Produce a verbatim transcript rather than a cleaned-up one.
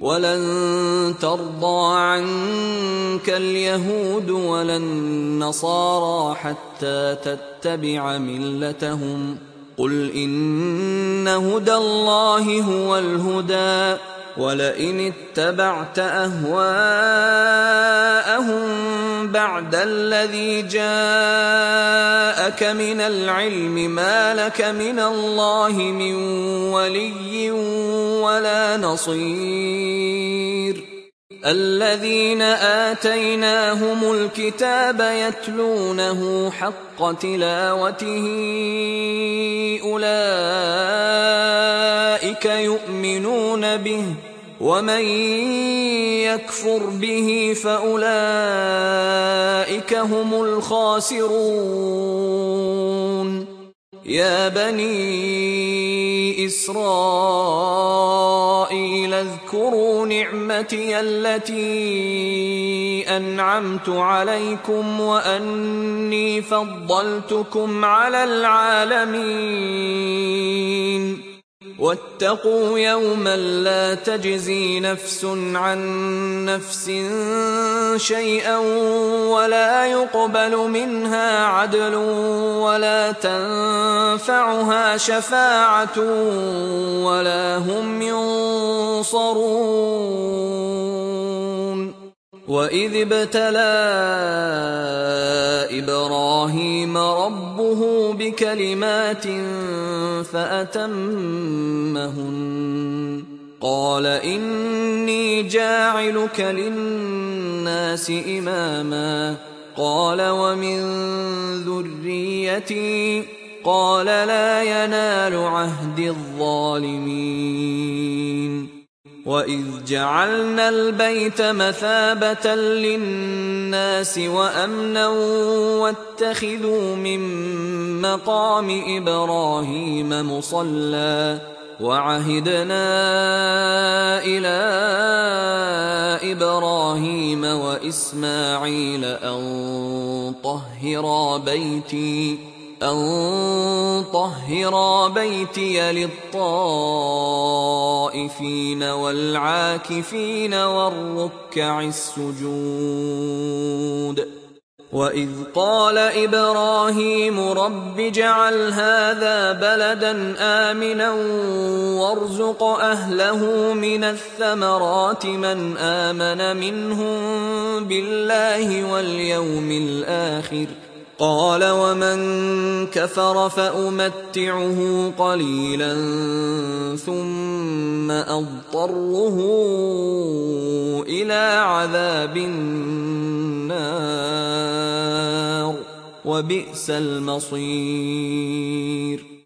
ولن ترضى عنك اليهود ولا النصارى حتى تتبع ملتهم قل إن هدى الله هو الهدى ولئن اتبعت أهواءهم بعد الذي جاءك من العلم ما لك من الله من ولي ولا نصير الذين آتيناهم الكتاب يتلونه حق تلاوته أولئك يؤمنون به ومن يكفر به فأولئك هم الخاسرون يا بني إسرائيل اذكروا نعمتي التي أنعمت عليكم وأني فضلتكم على العالمين واتقوا يوما لا تجزي نفس عن نفس شيئا ولا يقبل منها عدل ولا تنفعها شفاعة ولا هم ينصرون وإذ ابتلى إبراهيم ربه بكلمات فأتمهن قال إني جاعلك للناس إماما قال ومن ذريتي قال لا ينال عهد الظالمين وإذ جعلنا البيت مثابة للناس وأمنا واتخذوا من مقام إبراهيم مصلى وعهدنا إلى إبراهيم وإسماعيل أن طهرا بيتي أن طهرا بيتي للطائفين والعاكفين والركع السجود وإذ قال إبراهيم رب اجعل هذا بلدا آمنا وارزق أهله من الثمرات من آمن منهم بالله واليوم الآخر قال ومن كفر فأمتعه قليلا ثم أضطره إلى عذاب النار وبئس المصير